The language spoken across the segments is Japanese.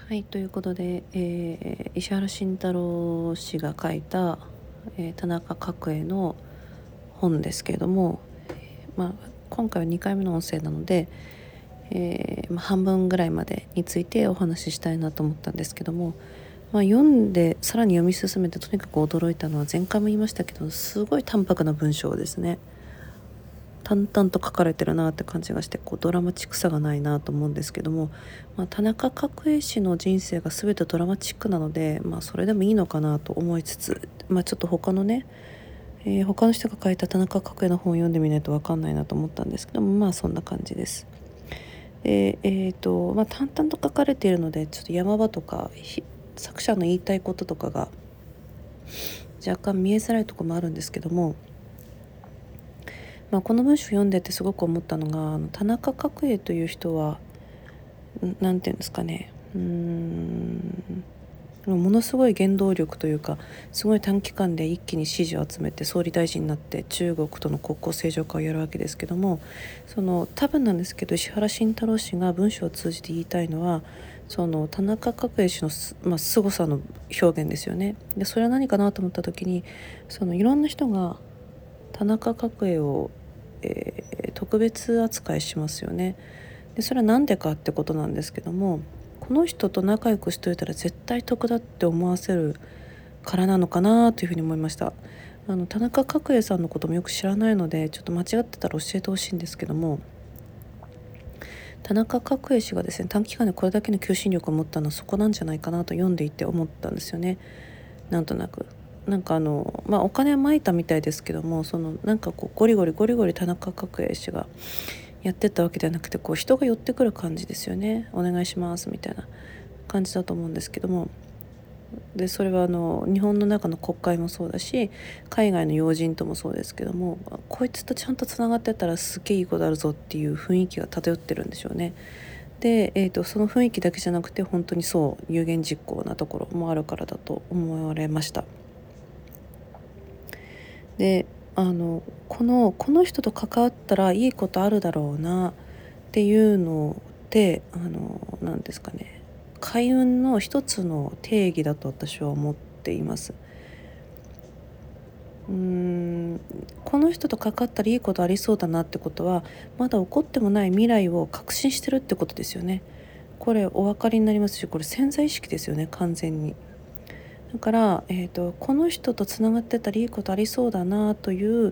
はい、ということで、石原慎太郎氏が書いた、田中角栄の本ですけれども、今回は2回目の音声なので、半分ぐらいまでについてお話ししたいなと思ったんですけども、読んでさらに読み進めてとにかく驚いたのは、前回も言いましたけど、すごい淡白な文章ですね。淡々と書かれてるなって感じがして、ドラマチックさがないなと思うんですけども、田中角栄氏の人生が全てドラマチックなので、それでもいいのかなと思いつつ、ちょっと他のね、他の人が書いた田中角栄の本を読んでみないと分かんないなと思ったんですけども、そんな感じです。で淡々と書かれているので、ちょっと山場とか作者の言いたいこととかが若干見えづらいところもあるんですけども、この文章を読んでてすごく思ったのが、田中角栄という人はなんていうんですかね、ものすごい原動力というか、すごい短期間で一気に支持を集めて総理大臣になって中国との国交正常化をやるわけですけども、多分なんですけど、石原慎太郎氏が文章を通じて言いたいのは、田中角栄氏の凄さの表現ですよね。でそれは何かなと思った時に、いろんな人が田中角栄を、特別扱いしますよね。でそれは何でかってことなんですけども、この人と仲良くしといたら絶対得だって思わせるからなのかなというふうに思いました。田中角栄さんのこともよく知らないので、ちょっと間違ってたら教えてほしいんですけども、田中角栄氏がですね、短期間でこれだけの求心力を持ったのはそこなんじゃないかなと読んでいて思ったんですよね。なんとなくお金はまいたみたいですけども、ゴリゴリ田中角栄氏がやってったわけではなくて、人が寄ってくる感じですよね。お願いしますみたいな感じだと思うんですけども、でそれは日本の中の国会もそうだし、海外の要人ともそうですけども、こいつとちゃんとつながってたらすげえいいことあるぞっていう雰囲気が漂ってるんでしょうね。で、その雰囲気だけじゃなくて、本当にそう有言実行なところもあるからだと思われました。でこの人と関わったらいいことあるだろうなっていうので、何ですかね、開運の一つの定義だと私は思っています。この人と関わったらいいことありそうだなってことは、まだ起こってもない未来を確信してるってことですよね。これお分かりになりますし、これ潜在意識ですよね、完全に。だから、この人とつながってたらいいことありそうだなという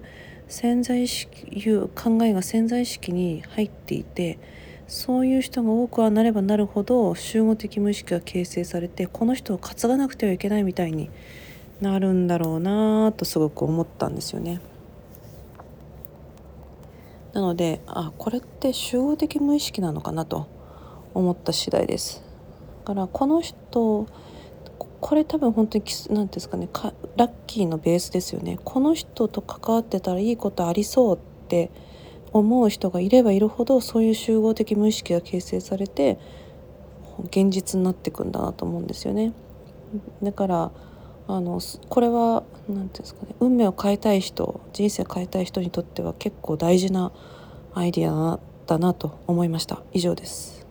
考えが潜在意識に入っていて、そういう人が多くはなればなるほど集合的無意識が形成されて、この人を担がなくてはいけないみたいになるんだろうなとすごく思ったんですよね。なので、これって集合的無意識なのかなと思った次第です。だからこの人、これ多分本当になんですかね、ラッキーのベースですよね。この人と関わってたらいいことありそうって思う人がいればいるほど、そういう集合的無意識が形成されて現実になっていくんだなと思うんですよね。だからこれは何ていうんですかね、運命を変えたい人、人生を変えたい人にとっては結構大事なアイディアだなと思いました。以上です。